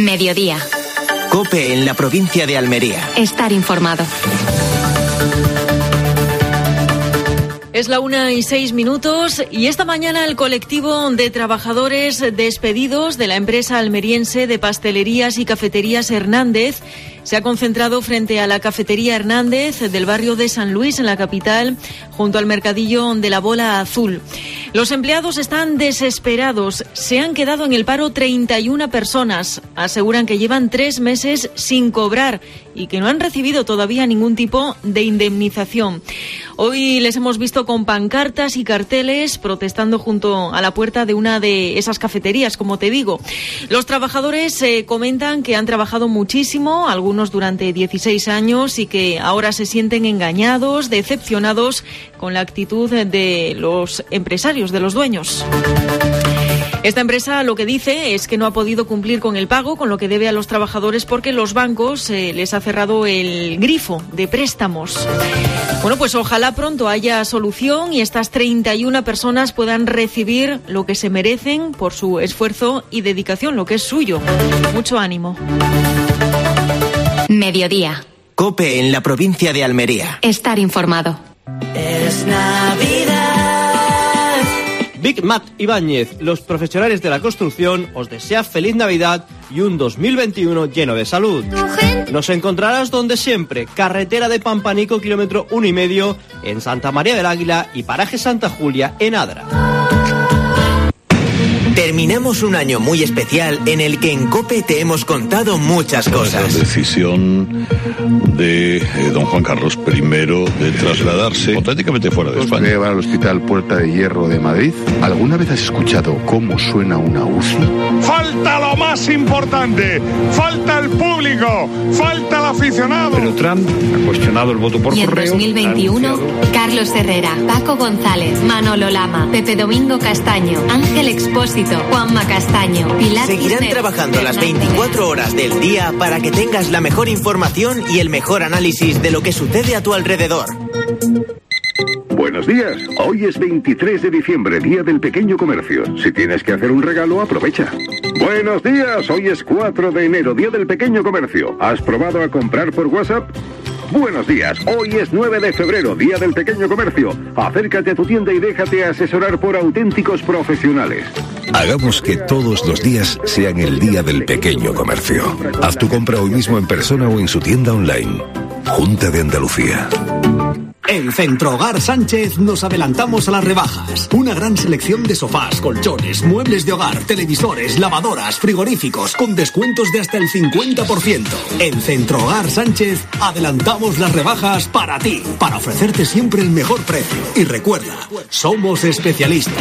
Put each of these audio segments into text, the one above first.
Mediodía. COPE en la provincia de Almería. Estar informado. Es la 1:06 y esta mañana el colectivo de trabajadores despedidos de la empresa almeriense de pastelerías y cafeterías Hernández se ha concentrado frente a la cafetería Hernández del barrio de San Luis, en la capital, junto al mercadillo de la Bola Azul. Los empleados están desesperados. Se han quedado en el paro 31 personas. Aseguran que llevan 3 meses sin cobrar y que no han recibido todavía ningún tipo de indemnización. Hoy les hemos visto con pancartas y carteles protestando junto a la puerta de una de esas cafeterías, como te digo. Los trabajadores comentan que han trabajado muchísimo, algunos durante 16 años, y que ahora se sienten engañados, decepcionados con la actitud de los empresarios, de los dueños. Esta empresa lo que dice es que no ha podido cumplir con el pago, con lo que debe a los trabajadores, porque los bancos les ha cerrado el grifo de préstamos. Bueno, pues ojalá pronto haya solución y estas 31 personas puedan recibir lo que se merecen por su esfuerzo y dedicación, lo que es suyo. Mucho ánimo. Mediodía. COPE en la provincia de Almería. Estar informado. Es Navidad. Big Mac Ibáñez, los profesionales de la construcción, os desea feliz Navidad y un 2021 lleno de salud. Nos encontrarás donde siempre, carretera de Pampanico, kilómetro 1,5, en Santa María del Águila y paraje Santa Julia, en Adra. Terminamos un año muy especial en el que en COPE te hemos contado muchas cosas. La decisión de don Juan Carlos I de trasladarse auténticamente fuera de España. Voy a llevar al Hospital Puerta de Hierro de Madrid. ¿Alguna vez has escuchado cómo suena una UCI? Falta lo más importante, falta el público, falta el aficionado. Pero Trump ha cuestionado el voto por y correo. En 2021, Carlos Herrera, Paco González, Manolo Lama, Pepe Domingo Castaño, Ángel Expósito, Juanma Castaño, Pilar Seguirán Cisneros, trabajando las 24 horas del día para que tengas la mejor información y el mejor análisis de lo que sucede a tu alrededor. Buenos días, hoy es 23 de diciembre, Día del Pequeño Comercio. Si tienes que hacer un regalo, aprovecha. Buenos días, hoy es 4 de enero, Día del Pequeño Comercio. ¿Has probado a comprar por WhatsApp? Buenos días, hoy es 9 de febrero, Día del Pequeño Comercio. Acércate a tu tienda y déjate asesorar por auténticos profesionales. Hagamos que todos los días sean el Día del Pequeño Comercio. Haz tu compra hoy mismo en persona o en su tienda online. Junta de Andalucía. En Centrohogar Sánchez nos adelantamos a las rebajas. Una gran selección de sofás, colchones, muebles de hogar, televisores, lavadoras, frigoríficos, con descuentos de hasta el 50%. En Centrohogar Sánchez adelantamos las rebajas para ti, para ofrecerte siempre el mejor precio. Y recuerda, somos especialistas.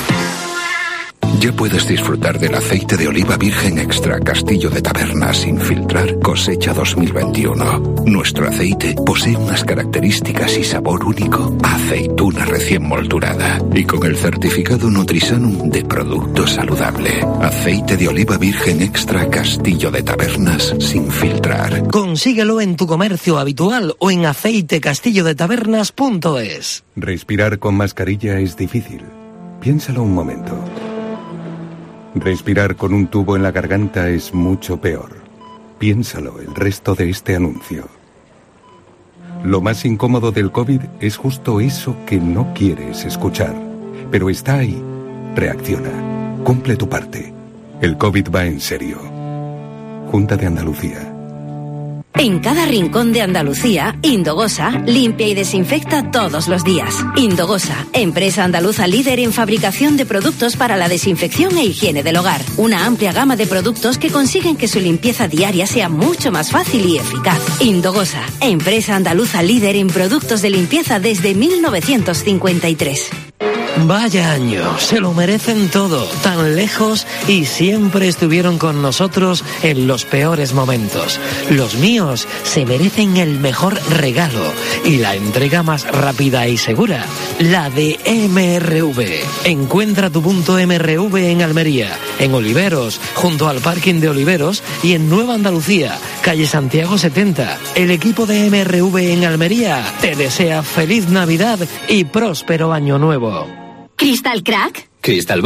Ya puedes disfrutar del aceite de oliva virgen extra Castillo de Tabernas sin filtrar, cosecha 2021. Nuestro aceite posee unas características y sabor único, aceituna recién moldurada y con el certificado Nutrisanum de producto saludable. Aceite de oliva virgen extra Castillo de Tabernas sin filtrar. Consíguelo en tu comercio habitual o en aceitecastillodetabernas.es. Respirar con mascarilla es difícil. Piénsalo un momento. Respirar con un tubo en la garganta es mucho peor. Piénsalo el resto de este anuncio. Lo más incómodo del COVID es justo eso que no quieres escuchar. Pero está ahí. Reacciona. Cumple tu parte. El COVID va en serio. Junta de Andalucía. En cada rincón de Andalucía, Indogosa limpia y desinfecta todos los días. Indogosa, empresa andaluza líder en fabricación de productos para la desinfección e higiene del hogar. Una amplia gama de productos que consiguen que su limpieza diaria sea mucho más fácil y eficaz. Indogosa, empresa andaluza líder en productos de limpieza desde 1953. Vaya año, se lo merecen todo, tan lejos y siempre estuvieron con nosotros en los peores momentos. Los míos se merecen el mejor regalo y la entrega más rápida y segura, la de MRV. Encuentra tu punto MRV en Almería, en Oliveros, junto al parking de Oliveros y en Nueva Andalucía, calle Santiago 70. El equipo de MRV en Almería te desea feliz Navidad y próspero año nuevo. ¿Crystal Crack? Crystal Box.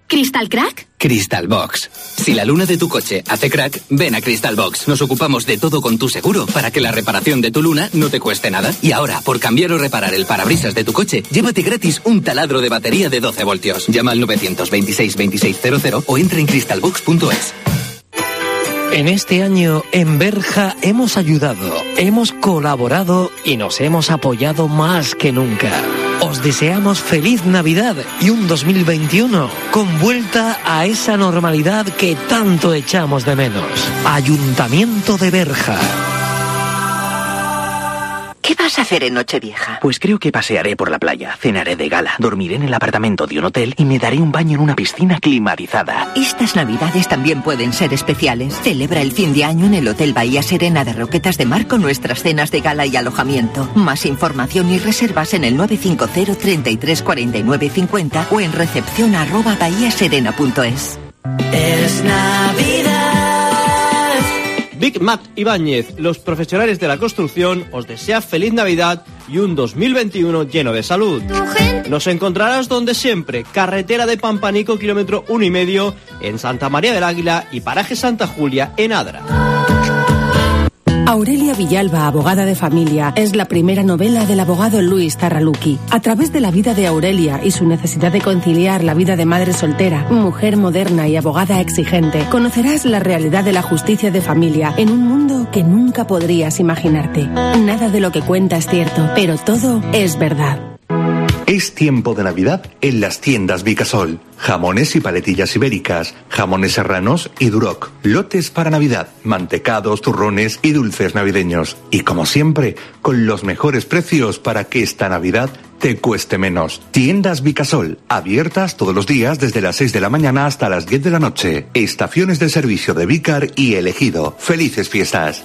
¿Crystal Crack? Crystal Box. Si la luna de tu coche hace crack, ven a Crystal Box. Nos ocupamos de todo con tu seguro para que la reparación de tu luna no te cueste nada. Y ahora, por cambiar o reparar el parabrisas de tu coche, llévate gratis un taladro de batería de 12 voltios. Llama al 926 2600 o entra en crystalbox.es. En este año, en Berja, hemos ayudado, hemos colaborado y nos hemos apoyado más que nunca. Os deseamos feliz Navidad y un 2021 con vuelta a esa normalidad que tanto echamos de menos. Ayuntamiento de Berja. ¿Qué vas a hacer en Nochevieja? Pues creo que pasearé por la playa, cenaré de gala, dormiré en el apartamento de un hotel y me daré un baño en una piscina climatizada. Estas Navidades también pueden ser especiales. Celebra el fin de año en el Hotel Bahía Serena de Roquetas de Mar con nuestras cenas de gala y alojamiento. Más información y reservas en el 950 33 49 50 o en recepcion@bahiaserena.es. Es Navidad. Big Mat Ibáñez, los profesionales de la construcción, os desea feliz Navidad y un 2021 lleno de salud. Nos encontrarás donde siempre, carretera de Pampanico, kilómetro 1,5, en Santa María del Águila y paraje Santa Julia, en Adra. Aurelia Villalba, abogada de familia, es la primera novela del abogado Luis Tarraluqui. A través de la vida de Aurelia y su necesidad de conciliar la vida de madre soltera, mujer moderna y abogada exigente, conocerás la realidad de la justicia de familia en un mundo que nunca podrías imaginarte. Nada de lo que cuenta es cierto, pero todo es verdad. Es tiempo de Navidad en las tiendas Vicasol. Jamones y paletillas ibéricas, jamones serranos y duroc. Lotes para Navidad, mantecados, turrones y dulces navideños. Y como siempre, con los mejores precios para que esta Navidad te cueste menos. Tiendas Vicasol, abiertas todos los días desde las 6 de la mañana hasta las 10 de la noche. Estaciones de servicio de Vicar y Elegido. ¡Felices fiestas!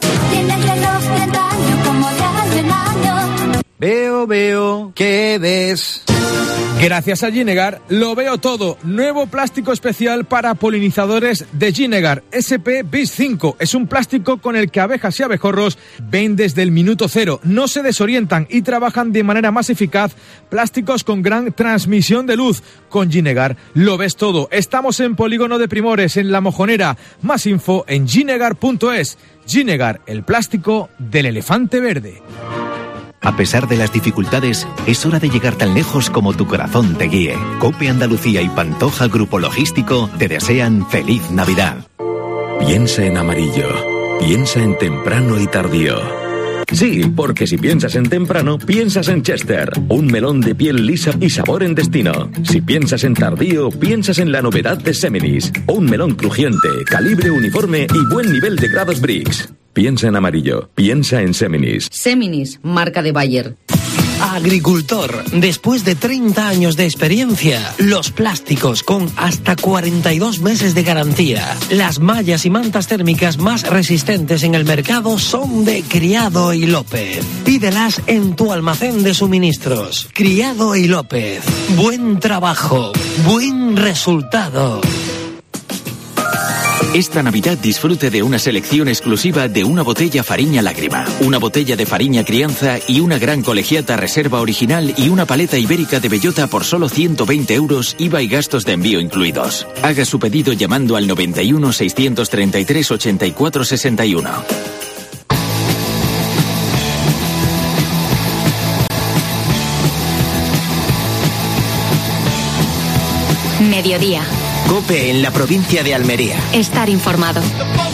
Veo, ¿qué ves? Gracias a Ginegar, lo veo todo. Nuevo plástico especial para polinizadores de Ginegar, SP Bis 5. Es un plástico con el que abejas y abejorros ven desde el minuto cero. No se desorientan y trabajan de manera más eficaz. Plásticos con gran transmisión de luz. Con Ginegar lo ves todo. Estamos en Polígono de Primores, en La Mojonera. Más info en ginegar.es. Ginegar, el plástico del elefante verde. A pesar de las dificultades, es hora de llegar tan lejos como tu corazón te guíe. COPE Andalucía y Pantoja Grupo Logístico te desean feliz Navidad. Piensa en amarillo. Piensa en temprano y tardío. Sí, porque si piensas en temprano, piensas en Chester, un melón de piel lisa y sabor en destino. Si piensas en tardío, piensas en la novedad de Seminis, un melón crujiente, calibre uniforme y buen nivel de grados Brix. Piensa en amarillo, piensa en Seminis. Seminis, marca de Bayer. Agricultor, después de 30 años de experiencia, los plásticos con hasta 42 meses de garantía. Las mallas y mantas térmicas más resistentes en el mercado son de Criado y López. Pídelas en tu almacén de suministros. Criado y López. Buen trabajo, buen resultado. Esta Navidad disfrute de una selección exclusiva de una botella Fariña Lágrima, una botella de Fariña Crianza y una gran colegiata reserva original y una paleta ibérica de bellota por solo 120 euros, IVA y gastos de envío incluidos. Haga su pedido llamando al 91 633 84 61. Mediodía. COPE en la provincia de Almería. Estar informado.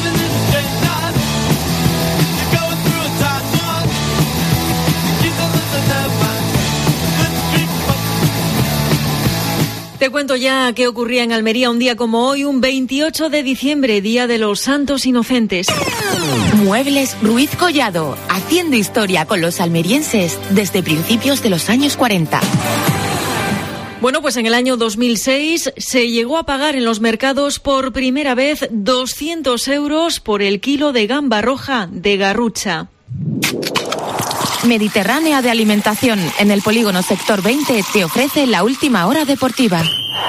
Te cuento ya qué ocurría en Almería un día como hoy, un 28 de diciembre, Día de los Santos Inocentes. Muebles Ruiz Collado, haciendo historia con los almerienses desde principios de los años 40. Bueno, pues en el año 2006 se llegó a pagar en los mercados por primera vez 200 euros por el kilo de gamba roja de Garrucha. Mediterránea de Alimentación, en el polígono Sector 20, te ofrece la última hora deportiva.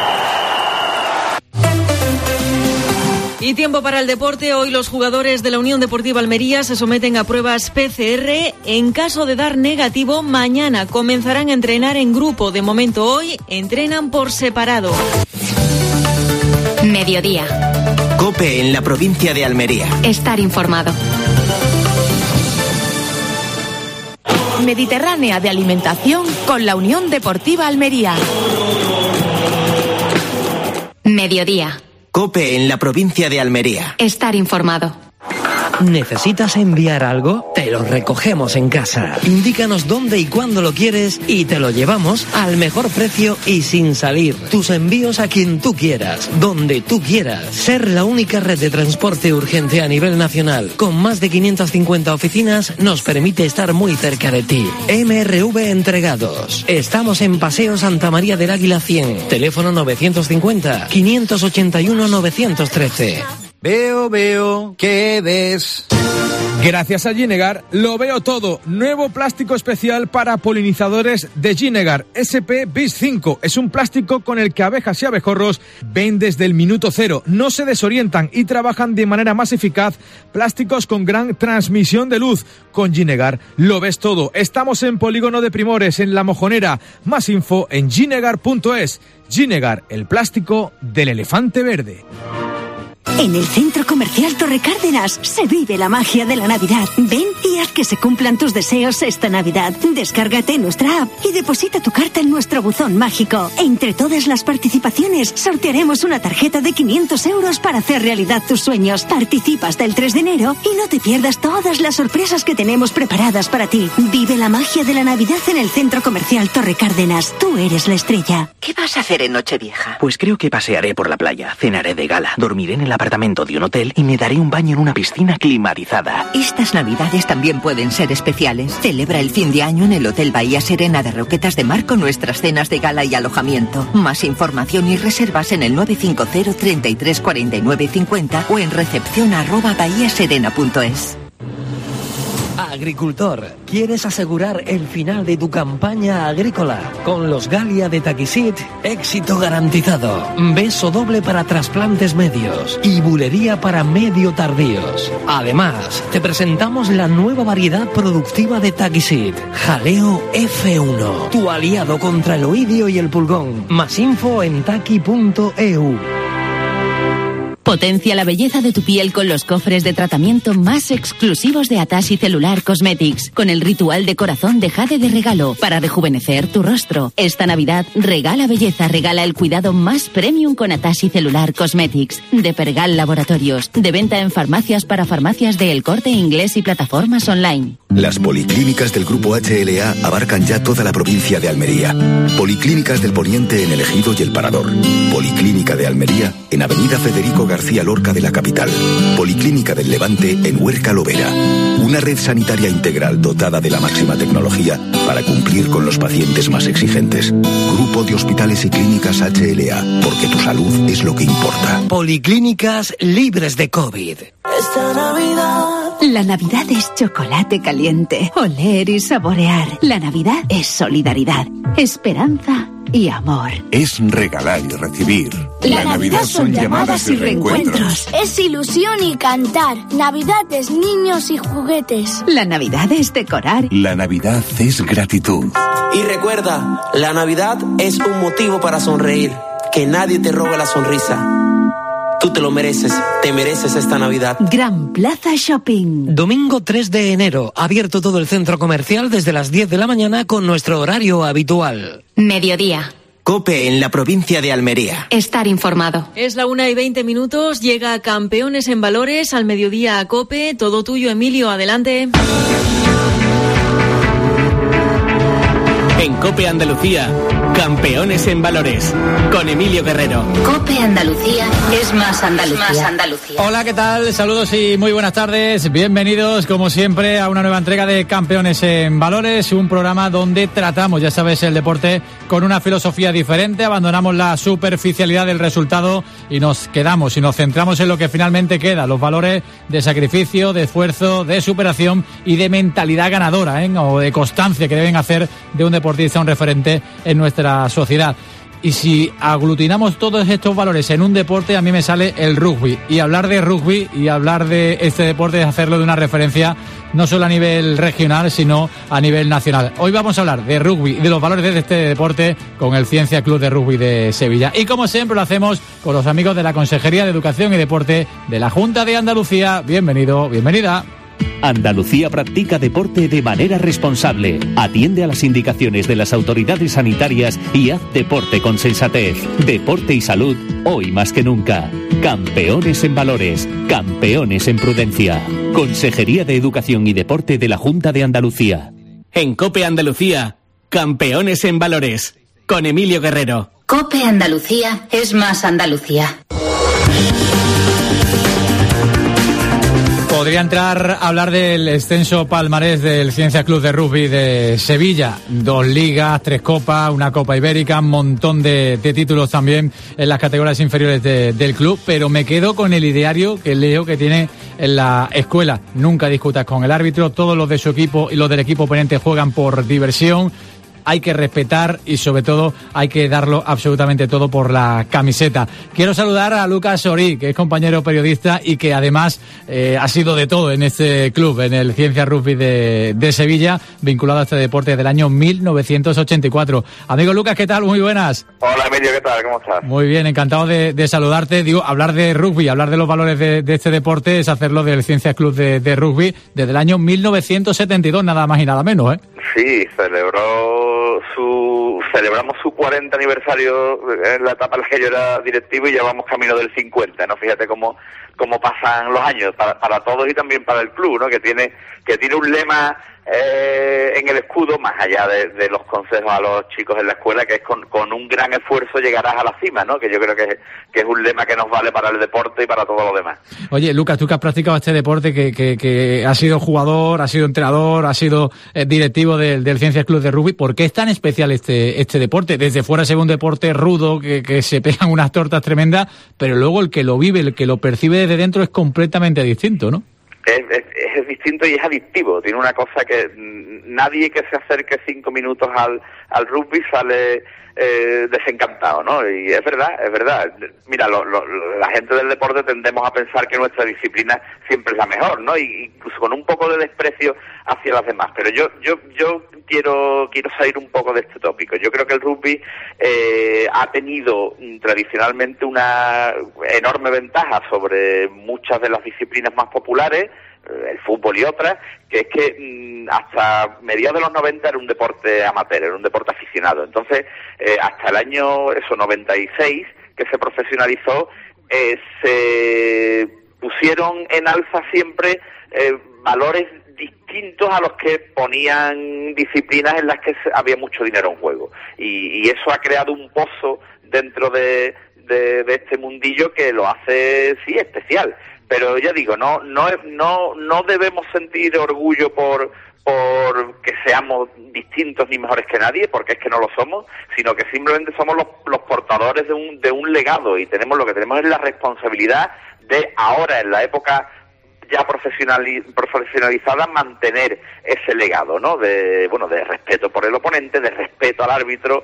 Y tiempo para el deporte. Hoy los jugadores de la Unión Deportiva Almería se someten a pruebas PCR. En caso de dar negativo, mañana comenzarán a entrenar en grupo. De momento hoy entrenan por separado. Mediodía. COPE en la provincia de Almería. Estar informado. Mediterránea de alimentación con la Unión Deportiva Almería. Mediodía. COPE en la provincia de Almería. Estar informado. ¿Necesitas enviar algo? Te lo recogemos en casa. Indícanos dónde y cuándo lo quieres y te lo llevamos al mejor precio y sin salir. Tus envíos a quien tú quieras, donde tú quieras. Ser la única red de transporte urgente a nivel nacional, con más de 550 oficinas, nos permite estar muy cerca de ti. MRV Entregados. Estamos en Paseo Santa María del Águila 100. Teléfono 950-581-913. Veo, ¿qué ves? Gracias a Ginegar, lo veo todo. Nuevo plástico especial para polinizadores de Ginegar, SP Bis 5. Es un plástico con el que abejas y abejorros ven desde el minuto cero. No se desorientan y trabajan de manera más eficaz. Plásticos con gran transmisión de luz. Con Ginegar lo ves todo. Estamos en Polígono de Primores, en La Mojonera. Más info en ginegar.es. Ginegar, el plástico del elefante verde. En el Centro Comercial Torre Cárdenas se vive la magia de la Navidad. Ven y haz que se cumplan tus deseos esta Navidad. Descárgate nuestra app y deposita tu carta en nuestro buzón mágico. Entre todas las participaciones sortearemos una tarjeta de 500 euros para hacer realidad tus sueños. Participa hasta el 3 de enero y no te pierdas todas las sorpresas que tenemos preparadas para ti. Vive la magia de la Navidad en el Centro Comercial Torre Cárdenas. Tú eres la estrella. ¿Qué vas a hacer en Nochevieja? Pues creo que pasearé por la playa, cenaré de gala, dormiré en el apartamento de un hotel y me daré un baño en una piscina climatizada. Estas Navidades también pueden ser especiales. Celebra el fin de año en el Hotel Bahía Serena de Roquetas de Mar con nuestras cenas de gala y alojamiento. Más información y reservas en el 950 33 49 50 o en recepcion@bahiaserena.es. Agricultor, ¿quieres asegurar el final de tu campaña agrícola? Con los Galia de Taquisit, éxito garantizado. Beso doble para trasplantes medios y bulería para medio tardíos. Además, te presentamos la nueva variedad productiva de Taquisit, Jaleo F1, tu aliado contra el oidio y el pulgón. Más info en taqui.eu. Potencia la belleza de tu piel con los cofres de tratamiento más exclusivos de Atashi Cellular Cosmetics, con el ritual de corazón de jade de regalo para rejuvenecer tu rostro. Esta Navidad regala belleza, regala el cuidado más premium con Atashi Cellular Cosmetics, de Pergal Laboratorios, de venta en farmacias para farmacias de El Corte Inglés y plataformas online. Las policlínicas del Grupo HLA abarcan ya toda la provincia de Almería. Policlínicas del Poniente en El Ejido y El Parador. Policlínica de Almería en Avenida Federico García Lorca de la capital. Policlínica del Levante en Huerca Lovera. Una red sanitaria integral dotada de la máxima tecnología para cumplir con los pacientes más exigentes. Grupo de Hospitales y Clínicas HLA, porque tu salud es lo que importa. Policlínicas libres de COVID. Esta Navidad. La Navidad es chocolate caliente, oler y saborear. La Navidad es solidaridad, esperanza y amor. Es regalar y recibir. La Navidad son llamadas y reencuentros. Es ilusión y cantar. Navidad es niños y juguetes. La Navidad es decorar. La Navidad es gratitud. Y recuerda, la Navidad es un motivo para sonreír. Que nadie te robe la sonrisa. Tú te lo mereces, te mereces esta Navidad. Gran Plaza Shopping. Domingo 3 de enero, abierto todo el centro comercial desde las 10 de la mañana con nuestro horario habitual. Mediodía. COPE en la provincia de Almería. Estar informado. Es la 1:20. Llega Campeones en Valores al mediodía a COPE. Todo tuyo, Emilio, adelante. En COPE Andalucía, Campeones en Valores, con Emilio Guerrero. COPE Andalucía es más Andalucía. Hola, ¿qué tal? Saludos y muy buenas tardes. Bienvenidos, como siempre, a una nueva entrega de Campeones en Valores, un programa donde tratamos, ya sabes, el deporte con una filosofía diferente. Abandonamos la superficialidad del resultado y nos quedamos y nos centramos en lo que finalmente queda, los valores de sacrificio, de esfuerzo, de superación y de mentalidad ganadora, o de constancia que deben hacer de un deportista un referente en nuestra sociedad. Y si aglutinamos todos estos valores en un deporte, a mí me sale el rugby. Y hablar de rugby y hablar de este deporte es hacerlo de una referencia no solo a nivel regional, sino a nivel nacional. Hoy vamos a hablar de rugby y de los valores de este deporte con el Ciencia Club de Rugby de Sevilla. Y como siempre lo hacemos con los amigos de la Consejería de Educación y Deporte de la Junta de Andalucía. Bienvenido, bienvenida. Andalucía practica deporte de manera responsable. Atiende a las indicaciones de las autoridades sanitarias y haz deporte con sensatez. Deporte y salud, hoy más que nunca. Campeones en valores, campeones en prudencia. Consejería de Educación y Deporte de la Junta de Andalucía. En COPE Andalucía, campeones en valores. Con Emilio Guerrero. COPE Andalucía es más Andalucía. Podría entrar a hablar del extenso palmarés del Ciencia Club de Rugby de Sevilla. 2 ligas, 3 copas, una Copa Ibérica, un montón de títulos también en las categorías inferiores del club, pero me quedo con el ideario que leo que tiene en la escuela. Nunca discutas con el árbitro, todos los de su equipo y los del equipo oponente juegan por diversión. Hay que respetar y sobre todo hay que darlo absolutamente todo por la camiseta. Quiero saludar a Lucas Sorí, que es compañero periodista y que además ha sido de todo en este club, en el Ciencia Rugby de Sevilla, vinculado a este deporte del año 1984. Amigo Lucas, ¿qué tal? Muy buenas. Hola Emilio, ¿qué tal? ¿Cómo estás? Muy bien, encantado de saludarte. Digo, hablar de rugby, hablar de los valores de este deporte es hacerlo del Ciencia Club de Rugby desde el año 1972, nada más y nada menos, ¿eh? Sí, celebramos su 40 aniversario en la etapa en la que yo era directivo y ya vamos camino del 50, ¿no? Fíjate cómo pasan los años para todos y también para el club, ¿no? Que tiene un lema en el escudo, más allá de los consejos a los chicos en la escuela, que es con un gran esfuerzo llegarás a la cima, ¿no? Que yo creo que es un lema que nos vale para el deporte y para todo lo demás. Oye, Lucas, tú que has practicado este deporte, que has sido jugador, has sido entrenador, has sido directivo del Ciencias Club de Rugby, ¿por qué es tan especial este deporte? Desde fuera se ve un deporte rudo, que se pegan unas tortas tremendas, pero luego el que lo vive, el que lo percibe desde dentro es completamente distinto, ¿no? Es distinto y es adictivo. Tiene una cosa que nadie que se acerque 5 minutos al rugby sale desencantado, ¿no? Y es verdad. Mira, la gente del deporte tendemos a pensar que nuestra disciplina siempre es la mejor, ¿no? Y incluso con un poco de desprecio hacia las demás. Pero yo quiero salir un poco de este tópico. Yo creo que el rugby ha tenido tradicionalmente una enorme ventaja sobre muchas de las disciplinas más populares, el fútbol y otras, que es que hasta mediados de los 90 era un deporte amateur, era un deporte aficionado. Entonces, hasta el año 96, que se profesionalizó, se pusieron en alza siempre valores distintos a los que ponían disciplinas en las que había mucho dinero en juego. Y eso ha creado un pozo dentro de este mundillo que lo hace, sí, especial. Pero ya digo, no debemos sentir orgullo por que seamos distintos ni mejores que nadie, porque es que no lo somos, sino que simplemente somos los portadores de un legado, y lo que tenemos es la responsabilidad de ahora, en la época ya profesionalizada, mantener ese legado, ¿no? De respeto por el oponente, de respeto al árbitro,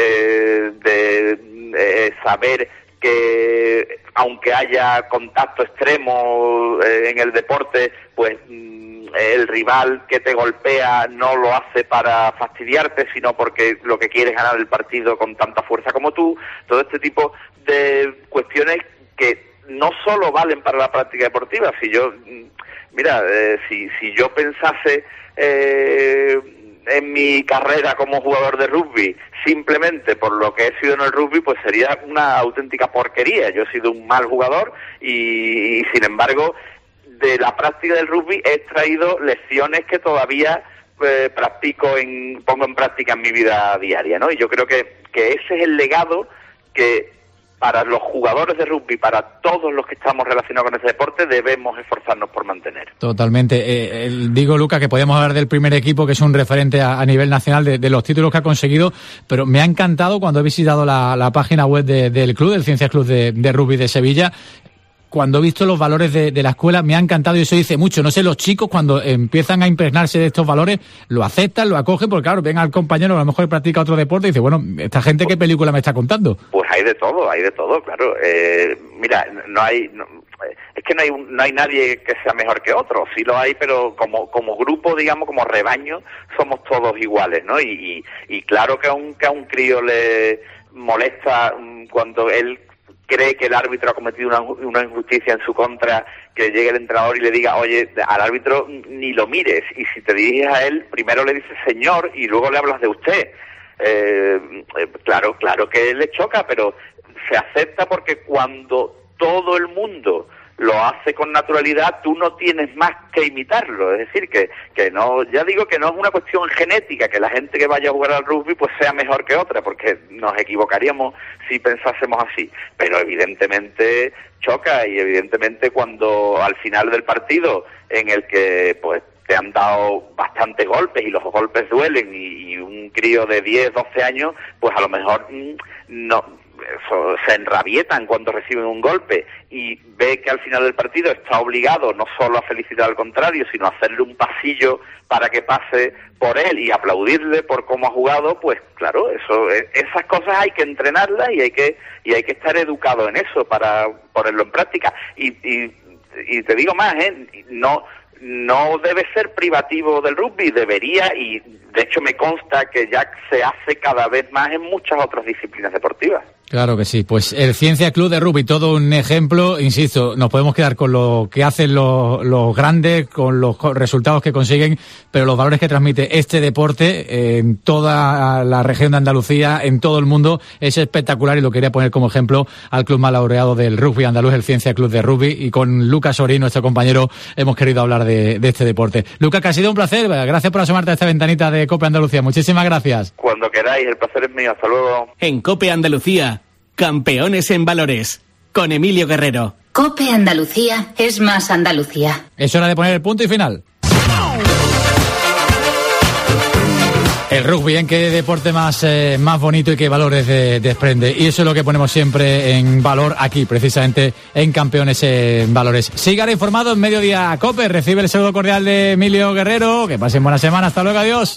de saber que aunque haya contacto extremo en el deporte, pues el rival que te golpea no lo hace para fastidiarte, sino porque lo que quiere es ganar el partido con tanta fuerza como tú. Todo este tipo de cuestiones que no solo valen para la práctica deportiva. Si yo pensase en mi carrera como jugador de rugby simplemente por lo que he sido en el rugby, pues sería una auténtica porquería. Yo he sido un mal jugador y sin embargo, de la práctica del rugby he extraído lecciones que todavía pongo en práctica en mi vida diaria, ¿no? Y yo creo que ese es el legado que para los jugadores de rugby, para todos los que estamos relacionados con ese deporte, debemos esforzarnos por mantener. Totalmente. Digo, Lucas, que podemos hablar del primer equipo, que es un referente a nivel nacional de los títulos que ha conseguido, pero me ha encantado cuando he visitado la página web del club, del Ciencias Club de Rugby de Sevilla, cuando he visto los valores de la escuela, me ha encantado y eso dice mucho. No sé, los chicos cuando empiezan a impregnarse de estos valores, lo aceptan, lo acogen, porque claro, ven al compañero, a lo mejor practica otro deporte y dice, bueno, esta gente, ¿qué película me está contando? Pues hay de todo, claro. Mira, es que no hay nadie que sea mejor que otro, sí lo hay, pero como grupo, digamos, como rebaño, somos todos iguales, ¿no? Y claro que a un crío le molesta cuando él cree que el árbitro ha cometido una injusticia en su contra, que llegue el entrenador y le diga, oye, al árbitro ni lo mires, y si te diriges a él, primero le dices señor y luego le hablas de usted. Claro que le choca, pero se acepta porque cuando todo el mundo lo hace con naturalidad, tú no tienes más que imitarlo. Es decir, que no, ya digo que no es una cuestión genética, que la gente que vaya a jugar al rugby pues sea mejor que otra, porque nos equivocaríamos si pensásemos así. Pero evidentemente choca, y evidentemente cuando al final del partido, en el que pues te han dado bastantes golpes y los golpes duelen, y un crío de 10, 12 años, pues a lo mejor se enrabietan cuando reciben un golpe, y ve que al final del partido está obligado no solo a felicitar al contrario, sino a hacerle un pasillo para que pase por él y aplaudirle por cómo ha jugado. Pues claro, esas cosas hay que entrenarlas y hay que estar educado en eso para ponerlo en práctica. Y te digo más, no debe ser privativo del rugby, debería, y de hecho me consta que ya se hace cada vez más en muchas otras disciplinas deportivas. Claro que sí, pues el Ciencia Club de Rugby, todo un ejemplo, insisto, nos podemos quedar con lo que hacen los grandes, con los resultados que consiguen, pero los valores que transmite este deporte en toda la región de Andalucía, en todo el mundo, es espectacular, y lo quería poner como ejemplo al club más laureado del rugby andaluz, el Ciencia Club de Rugby, y con Lucas Sorín, nuestro compañero, hemos querido hablar de este deporte. Lucas, que ha sido un placer, gracias por asomarte a esta ventanita de COPE Andalucía, muchísimas gracias. Cuando queráis, el placer es mío, hasta luego. En COPE Andalucía, Campeones en Valores, con Emilio Guerrero. COPE Andalucía es más Andalucía. Es hora de poner el punto y final. El rugby, ¿en qué deporte más bonito y qué valores desprende? Y eso es lo que ponemos siempre en valor aquí, precisamente en Campeones en Valores. Sigan informados en Mediodía COPE. Recibe el saludo cordial de Emilio Guerrero. Que pasen buena semana. Hasta luego. Adiós.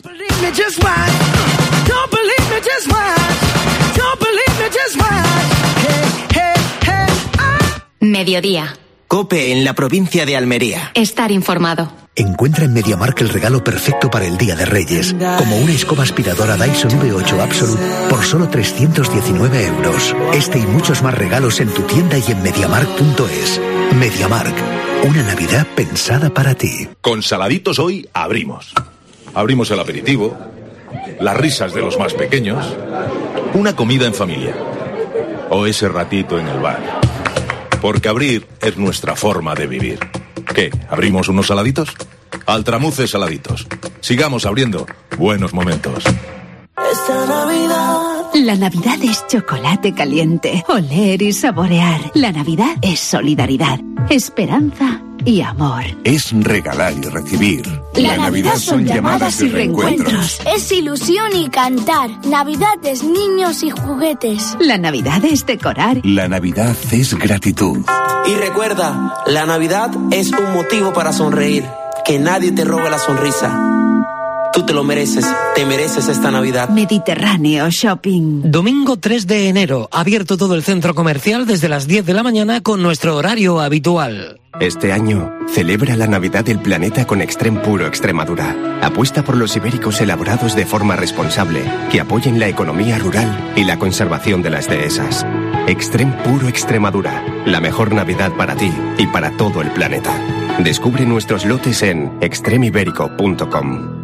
Mediodía. COPE en la provincia de Almería. Estar informado. Encuentra en MediaMarkt el regalo perfecto para el Día de Reyes, como una escoba aspiradora Dyson V8 Absolute por solo 319 €. Este y muchos más regalos en tu tienda y en MediaMarkt.es. MediaMarkt, una Navidad pensada para ti. Con Saladitos hoy abrimos. Abrimos el aperitivo, las risas de los más pequeños, una comida en familia o ese ratito en el bar. Porque abrir es nuestra forma de vivir. ¿Qué? ¿Abrimos unos saladitos? Altramuces Saladitos. Sigamos abriendo buenos momentos. Esta Navidad. La Navidad es chocolate caliente, oler y saborear. La Navidad es solidaridad, esperanza y amor. Es regalar y recibir. La Navidad son llamadas y reencuentros. Es ilusión y cantar. Navidad es niños y juguetes. La Navidad es decorar. La Navidad es gratitud. Y recuerda, la Navidad es un motivo para sonreír. Que nadie te robe la sonrisa. Tú te lo mereces esta Navidad. Mediterráneo Shopping. Domingo 3 de enero, abierto todo el centro comercial desde las 10 de la mañana con nuestro horario habitual. Este año, celebra la Navidad del planeta con Extrem Puro Extremadura. Apuesta por los ibéricos elaborados de forma responsable, que apoyen la economía rural y la conservación de las dehesas. Extrem Puro Extremadura, la mejor Navidad para ti y para todo el planeta. Descubre nuestros lotes en extremibérico.com.